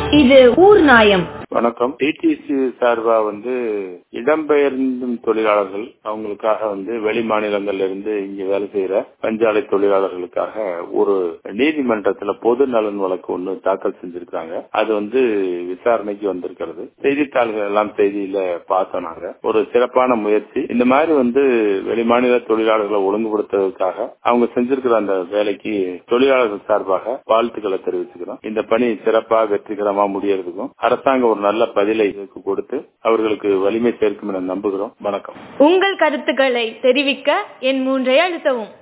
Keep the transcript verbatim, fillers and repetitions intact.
இது ஊர் நாயம். வணக்கம். டிடிசி சார்பா வந்து இடம்பெயர்ந்தும் தொழிலாளர்கள் அவங்களுக்காக வந்து வெளி மாநிலங்கள்ல இருந்து இங்க வேலை செய்யற பஞ்சாலை தொழிலாளர்களுக்காக ஒரு நீதிமன்றத்துல பொது நலன் வழக்கு ஒண்ணு தாக்கல் செஞ்சிருக்காங்க. அது வந்து விசாரணைக்கு வந்திருக்கிறது. செய்தித்தாள்கள் எல்லாம் செய்தியில பார்த்தோம். நாங்க ஒரு சிறப்பான முயற்சி. இந்த மாதிரி வந்து வெளி மாநில தொழிலாளர்களை ஒழுங்குபடுத்துவதற்காக அவங்க செஞ்சிருக்கிற அந்த வேலைக்கு தொழிலாளர்கள் சார்பாக வாழ்த்துக்களை தெரிவிச்சுக்கிறோம். இந்த பணி சிறப்பா வெற்றிகரமா முடியறதுக்கும் அரசாங்கம் ஒரு நல்ல பதிலை கொடுத்து அவர்களுக்கு வலிமை சேர்க்கும் என நம்புகிறோம். வணக்கம். உங்கள் கருத்துக்களை தெரிவிக்க என் மூன்றை அழுத்தவும்.